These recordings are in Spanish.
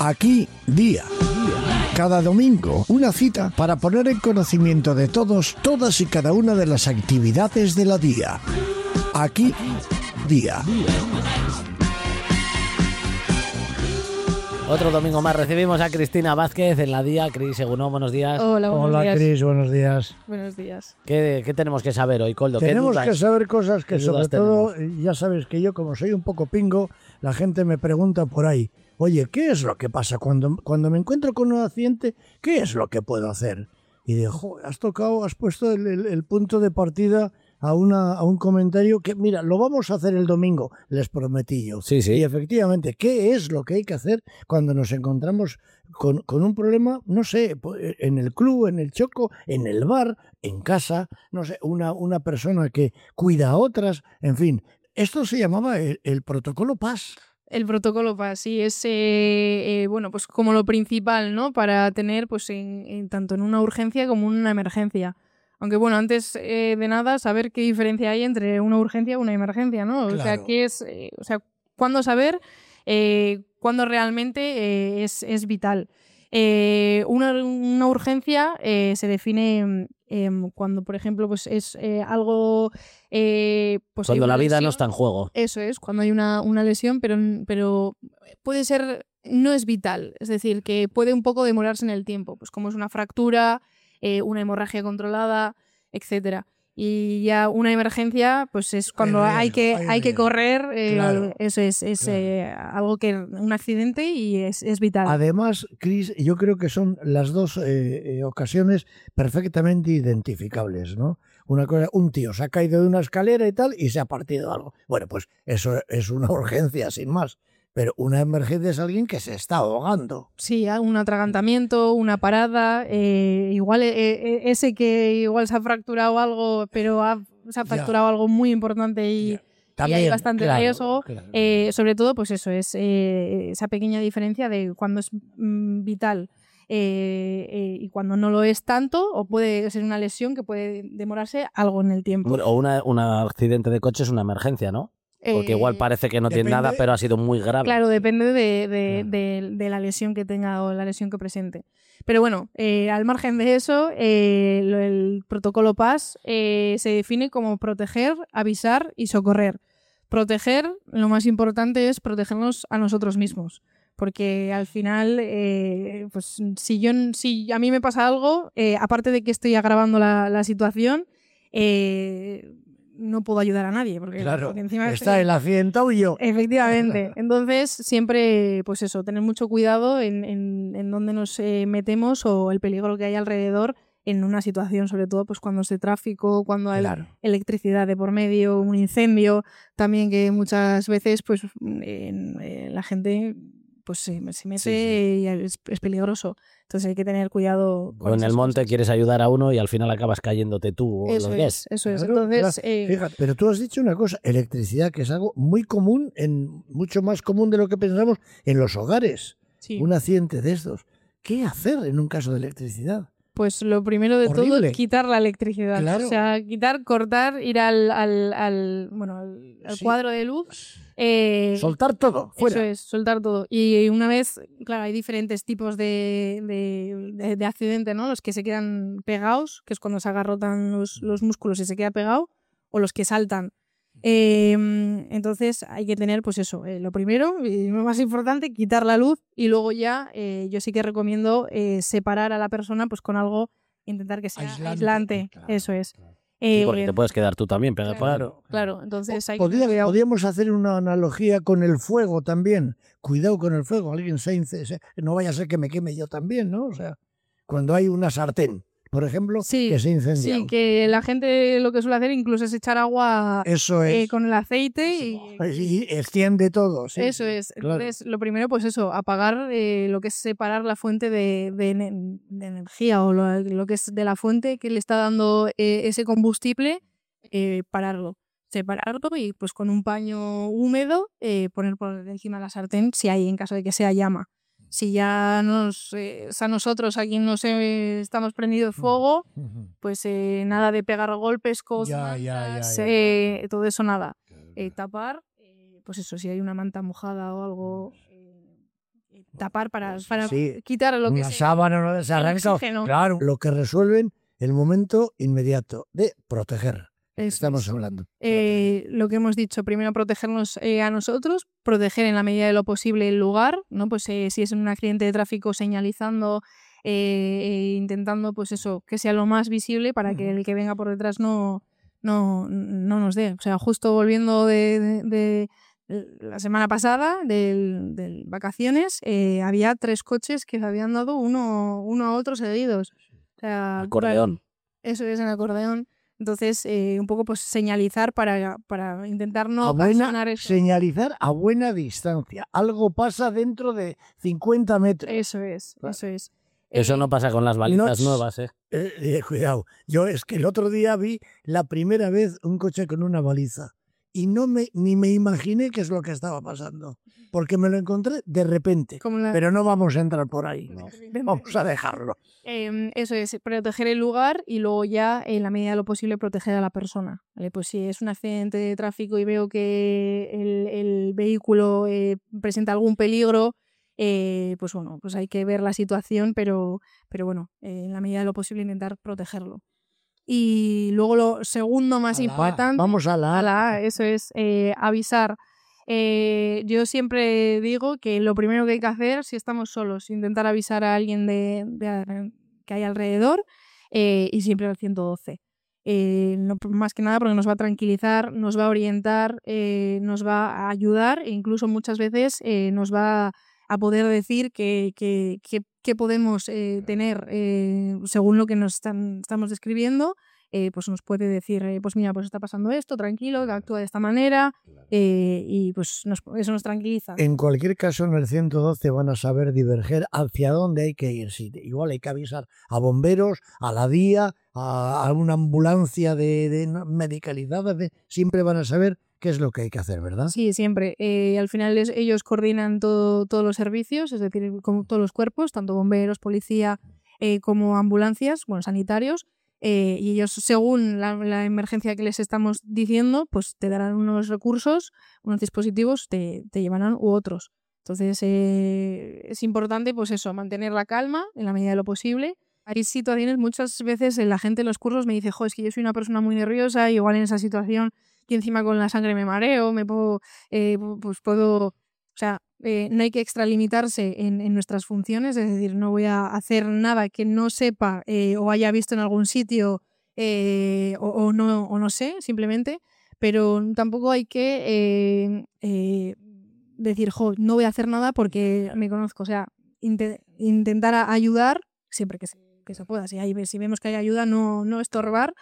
Aquí, día. Cada domingo, una cita para poner en conocimiento de todos, todas y cada una de las actividades de la día. Aquí, día. Otro domingo más recibimos a Cristina Vázquez en la Día. Cris, Egunon, buenos días. Hola, buenos días. Cris, buenos días. Buenos días. ¿Qué tenemos que saber hoy, Coldo? Tenemos que saber cosas que sobre todo, tenemos? ya sabes que yo como soy un poco pingo, la gente me pregunta por ahí, oye, ¿qué es lo que pasa cuando me encuentro con un accidente? ¿Qué es lo que puedo hacer? Y digo, has puesto el punto de partida a un comentario que, mira, lo vamos a hacer el domingo, les prometí yo. Sí. Y efectivamente, ¿qué es lo que hay que hacer cuando nos encontramos con un problema, no sé, en el club, en el choco, en el bar, en casa, no sé, una persona que cuida a otras, en fin. Esto se llamaba el protocolo PAS. El protocolo PAS, sí, es bueno, pues como lo principal, ¿no? Para tener, pues, tanto en una urgencia como en una emergencia. Aunque bueno, antes de nada, saber qué diferencia hay entre una urgencia y una emergencia, ¿no? Claro. O sea, qué es, cuándo saber cuándo realmente es vital. Una urgencia se define cuando, por ejemplo, pues es algo... pues cuando la vida lesión. no está en juego. Eso es, cuando hay una lesión, pero puede ser, no es vital. Es decir, que puede un poco demorarse en el tiempo, pues como es una fractura, una hemorragia controlada, etcétera. Y ya una emergencia, pues es cuando hay que correr, Claro, eso es claro. algo que un accidente y es vital. Además, Cris, yo creo que son las dos ocasiones perfectamente identificables, ¿no? Una cosa, un tío se ha caído de una escalera y tal y se ha partido algo. Bueno, pues eso es una urgencia, sin más. Pero una emergencia es alguien que se está ahogando. Sí, un atragantamiento, una parada, igual ese que igual se ha fracturado algo, pero se ha fracturado algo muy importante y hay bastante riesgo. Claro. Sobre todo, pues eso, es esa pequeña diferencia de cuando es vital y cuando no lo es tanto, o puede ser una lesión que puede demorarse algo en el tiempo. O un accidente de coche es una emergencia, ¿no? Porque igual parece que no tiene nada, pero ha sido muy grave. Claro, depende de la lesión que tenga o la lesión que presente. Pero bueno, al margen de eso, el protocolo PAS se define como proteger, avisar y socorrer. Proteger, lo más importante es protegernos a nosotros mismos. Porque al final, pues si a mí me pasa algo, aparte de que estoy agravando la situación, no puedo ayudar a nadie. Porque encima está el accidentado y yo. Efectivamente. Entonces, siempre, pues eso, tener mucho cuidado en dónde nos metemos o el peligro que hay alrededor en una situación, sobre todo pues cuando es de tráfico, cuando hay electricidad de por medio, un incendio, también que muchas veces pues la gente pues se mete y es peligroso. Entonces hay que tener cuidado con O en el monte cosas. quieres ayudar a uno y al final acabas cayéndote tú. Eso es. Claro, Entonces, fíjate, pero tú has dicho una cosa, electricidad, que es algo muy común, mucho más común de lo que pensamos en los hogares. sí. Un accidente de estos. ¿Qué hacer en un caso de electricidad? Pues lo primero de todo es quitar la electricidad. Claro. O sea, cortar, ir al cuadro de luz. Soltar todo, fuera. Eso es, soltar todo. Y una vez, claro, hay diferentes tipos de accidente, ¿no? Los que se quedan pegados, que es cuando se agarrotan los músculos y se queda pegado, o los que saltan. Entonces hay que tener, pues eso, lo primero y lo más importante, quitar la luz, y luego ya yo sí que recomiendo separar a la persona pues con algo, intentar que sea aislante. Claro, eso es. Claro. Sí, porque te puedes quedar tú también pegado. Claro, entonces hay que tener cuidado. Podríamos hacer una analogía con el fuego también. Cuidado con el fuego, no vaya a ser que me queme yo también, ¿no? O sea, cuando hay una sartén, por ejemplo, que se incendia. Sí, que la gente lo que suele hacer incluso es echar agua con el aceite y extiende todo. Sí, eso es. Claro. Entonces, lo primero, pues eso, apagar lo que es separar la fuente de energía o lo que es de la fuente que le está dando ese combustible, pararlo. Separarlo y pues con un paño húmedo poner por encima de la sartén si hay, en caso de que sea llama. Si ya a nosotros aquí nos estamos prendidos fuego, pues nada de pegar golpes, cosas, todo eso nada. Tapar, pues eso, si hay una manta mojada o algo, tapar para Sí, quitar lo que una sábana no se arranca. oxígeno. Claro, lo que resuelven el momento inmediato de proteger. Estamos hablando. Lo que hemos dicho, primero protegernos a nosotros, proteger en la medida de lo posible el lugar, ¿no? Pues si es un accidente de tráfico, señalizando, intentando pues eso, que sea lo más visible para que el que venga por detrás no nos dé. O sea, justo volviendo de la semana pasada, de vacaciones, había 3 coches que se habían dado uno a otro seguidos. O sea, Acordeón. Eso es en acordeón. Entonces, un poco pues señalizar para intentar no ocasionar eso. Señalizar a buena distancia. Algo pasa dentro de 50 metros. Eso es. Eso no pasa con las balizas nuevas, ¿eh? Cuidado. Yo es que el otro día vi la primera vez un coche con una baliza y ni me imaginé qué es lo que estaba pasando, porque me lo encontré de repente. Pero no vamos a entrar por ahí. No. Vamos a dejarlo. Eso es, proteger el lugar y luego ya, en la medida de lo posible, proteger a la persona. ¿Vale? Pues si es un accidente de tráfico y veo que el vehículo presenta algún peligro, pues bueno, pues hay que ver la situación, pero bueno, en la medida de lo posible intentar protegerlo. Y luego lo segundo más importante, vamos a la A, eso es avisar. Yo siempre digo que lo primero que hay que hacer, si estamos solos, intentar avisar a alguien que hay alrededor, y siempre al 112. No, más que nada porque nos va a tranquilizar, nos va a orientar, nos va a ayudar e incluso muchas veces nos va a poder decir qué podemos tener según lo que nos estamos describiendo. Pues nos puede decir, pues mira, pues está pasando esto, tranquilo, que actúa de esta manera, y pues eso nos tranquiliza. En cualquier caso, en el 112 van a saber diverger hacia dónde hay que ir. Sí, igual hay que avisar a bomberos, a la DIA, a una ambulancia de medicalizada, siempre van a saber qué es lo que hay que hacer, ¿verdad? Sí, siempre. Al final ellos coordinan todos los servicios, es decir, como todos los cuerpos, tanto bomberos, policía, como ambulancias, bueno, sanitarios. Y ellos, según la emergencia que les estamos diciendo, pues te darán unos recursos, unos dispositivos, te llevarán u otros. Entonces es importante, pues eso, mantener la calma en la medida de lo posible. Hay situaciones, muchas veces la gente en los cursos me dice, es que yo soy una persona muy nerviosa, y igual en esa situación, y encima con la sangre me mareo, o sea, no hay que extralimitarse en nuestras funciones, es decir, no voy a hacer nada que no sepa o haya visto en algún sitio o no sé, simplemente, pero tampoco hay que decir, no voy a hacer nada porque me conozco, o sea, intentar ayudar siempre que se pueda, si vemos que hay ayuda, no estorbar.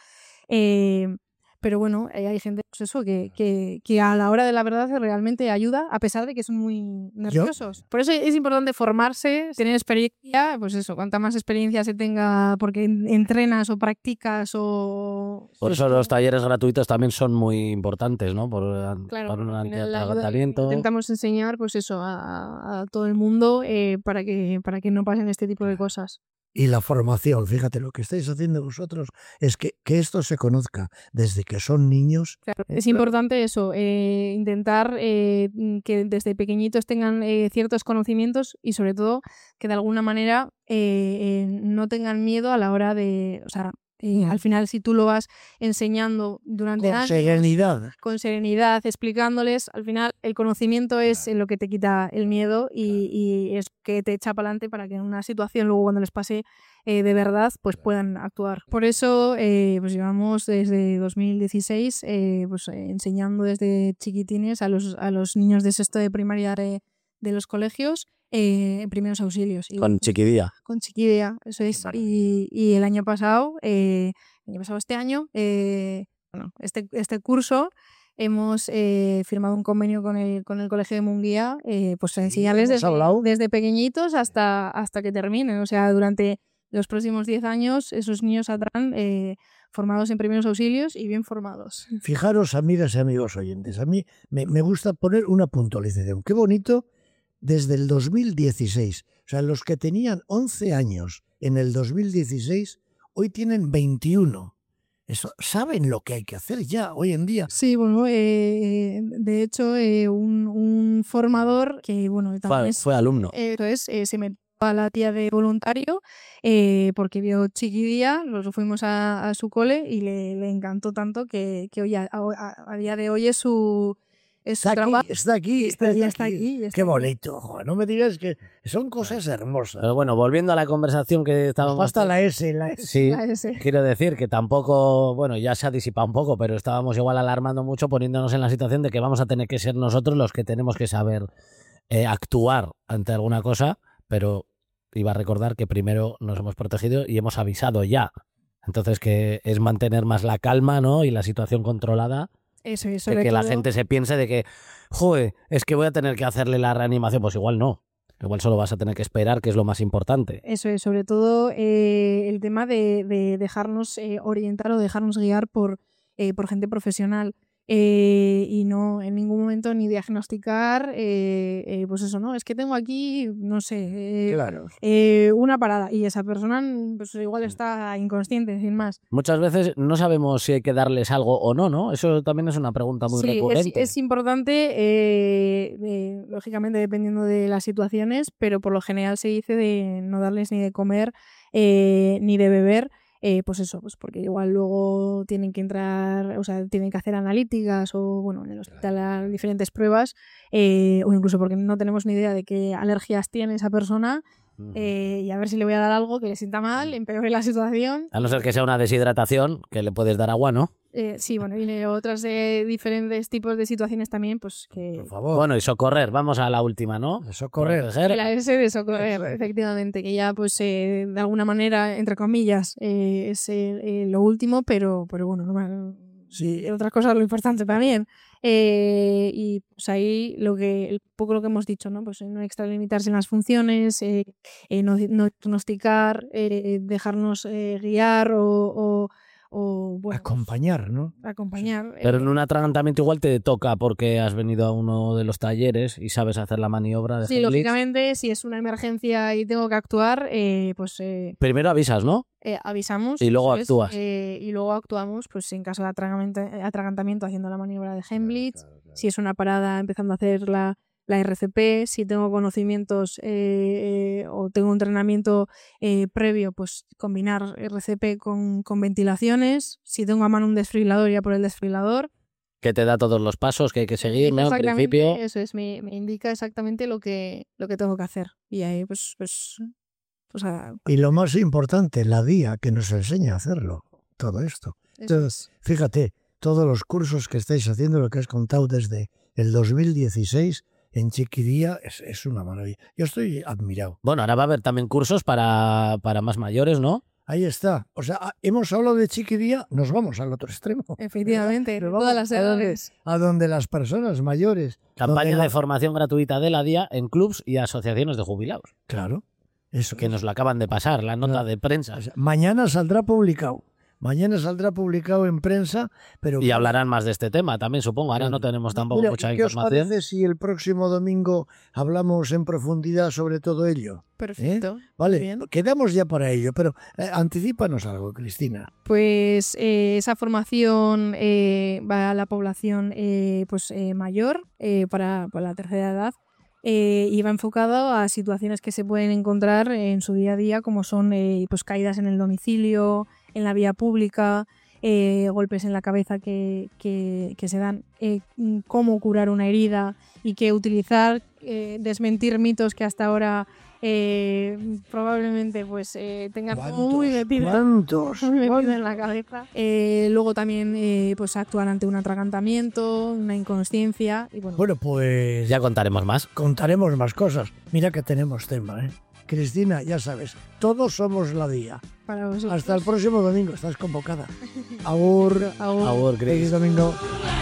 Pero bueno, hay gente pues eso, que a la hora de la verdad realmente ayuda, a pesar de que son muy nerviosos. Por eso es importante formarse, tener experiencia, pues eso, cuanta más experiencia se tenga porque entrenas o practicas o... Por eso los talleres gratuitos también son muy importantes, ¿no? Claro, para un agotamiento. Intentamos enseñar pues eso a todo el mundo para que no pasen este tipo de cosas. Y la formación, fíjate, lo que estáis haciendo vosotros es que esto se conozca desde que son niños. Claro, es importante eso, intentar que desde pequeñitos tengan ciertos conocimientos y sobre todo que de alguna manera no tengan miedo a la hora de... O sea, al final, si tú lo vas enseñando durante años, con serenidad, explicándoles, al final el conocimiento es lo que te quita el miedo y es que te echa para adelante para que en una situación luego cuando les pase de verdad pues puedan actuar. Por eso pues llevamos desde 2016 enseñando desde chiquitines a los niños de sexto de primaria de los colegios en primeros auxilios. Con Chiquidía. Con Chiquidía, eso es. Y el año pasado, este año, este curso, hemos firmado un convenio con el Colegio de Munguía, pues enseñarles desde pequeñitos hasta que terminen. O sea, durante los próximos 10 años, esos niños saldrán formados en primeros auxilios y bien formados. Fijaros, amigas y amigos oyentes, a mí me gusta poner una puntualización. Qué bonito. Desde el 2016, o sea, los que tenían 11 años en el 2016, hoy tienen 21. Eso, saben lo que hay que hacer ya hoy en día. Sí, bueno, de hecho, un formador que, bueno, también fue alumno. Se metió a la tía de voluntario porque vio Chiquidía, nos fuimos a su cole y le encantó tanto que hoy a día de hoy es su trabajo. Está aquí. Qué bonito. Joder, no me digas que son cosas hermosas. Pero bueno, volviendo a la conversación que estábamos... Hasta la S. Sí, La S. quiero decir que tampoco, bueno, ya se ha disipado un poco, pero estábamos igual alarmando mucho poniéndonos en la situación de que vamos a tener que ser nosotros los que tenemos que saber actuar ante alguna cosa, pero iba a recordar que primero nos hemos protegido y hemos avisado ya. Entonces que es mantener más la calma, ¿no? Y la situación controlada. Eso, de que la gente se piense de que, joder, es que voy a tener que hacerle la reanimación. Pues igual no. Igual solo vas a tener que esperar, que es lo más importante. Eso es, sobre todo el tema de dejarnos orientar o dejarnos guiar por gente profesional. Y no en ningún momento ni diagnosticar, pues eso, ¿no? Es que tengo aquí, no sé, claro. Una parada y esa persona pues igual está inconsciente, sin más. Muchas veces no sabemos si hay que darles algo o no, ¿no? Eso también es una pregunta muy recurrente. Es importante, lógicamente dependiendo de las situaciones, pero por lo general se dice de no darles ni de comer ni de beber. Pues eso, pues porque igual luego tienen que entrar, o sea, tienen que hacer analíticas o, bueno, en el hospital diferentes pruebas, o incluso porque no tenemos ni idea de qué alergias tiene esa persona, y a ver si le voy a dar algo que le sienta mal, empeore la situación. A no ser que sea una deshidratación, que le puedes dar agua, ¿no? Sí, bueno, y otras diferentes tipos de situaciones también, pues que... Por favor. Bueno, y socorrer, vamos a la última, ¿no? Socorrer. La S de socorrer, efectivamente, que ya pues de alguna manera, entre comillas, es lo último, pero bueno, no, sí, otras cosas lo importante también. Y pues ahí el poco lo que hemos dicho, ¿no? Pues no extralimitarse en las funciones, no diagnosticar, dejarnos guiar o bueno, acompañar, ¿no? Acompañar. Pero en un atragantamiento igual te toca porque has venido a uno de los talleres y sabes hacer la maniobra de Sí, lógicamente, si es una emergencia y tengo que actuar, pues... primero avisas, ¿no? Avisamos. Y luego actúas. Y luego actuamos, pues en caso de atragantamiento haciendo la maniobra de Heimlich, claro. Si es una parada empezando a hacer la RCP, si tengo conocimientos o tengo un entrenamiento previo, pues combinar RCP con ventilaciones. Si tengo a mano un desfibrilador, ya por el desfibrilador. Que te da todos los pasos que hay que seguir, ¿no? Al principio. Eso es, me indica exactamente lo que tengo que hacer. Y ahí, pues y lo más importante, la guía que nos enseña a hacerlo, todo esto. Entonces, fíjate, todos los cursos que estáis haciendo, lo que has contado desde el 2016... en Chiquidía es una maravilla. Yo estoy admirado. Bueno, ahora va a haber también cursos para más mayores, ¿no? Ahí está. O sea, hemos hablado de Chiquidía, nos vamos al otro extremo. Efectivamente, todas las edades. A donde las personas mayores... Campaña de formación gratuita de la DIA en clubs y asociaciones de jubilados. Claro. Eso que nos lo acaban de pasar, la nota de prensa. O sea, mañana saldrá publicado. En prensa, pero... Y hablarán más de este tema también, supongo. Ahora no tenemos tampoco mucha información. ¿Qué os parece si el próximo domingo hablamos en profundidad sobre todo ello? Perfecto. Vale, bien. Quedamos ya para ello, pero anticípanos algo, Cristina. Pues esa formación va a la población mayor, para la tercera edad. Y va enfocado a situaciones que se pueden encontrar en su día a día, como son pues caídas en el domicilio, en la vía pública, golpes en la cabeza que se dan, cómo curar una herida y qué utilizar, desmentir mitos que hasta ahora probablemente pues tengan muy metido en la cabeza. Luego también pues actuar ante un atragantamiento, una inconsciencia y bueno, pues ya contaremos más. Contaremos más cosas. Mira que tenemos tema, ¿eh? Cristina, ya sabes, todos somos la DIA. Para vosotros. Hasta el próximo domingo, estás convocada. Agur. Agur, Cris. Feliz domingo.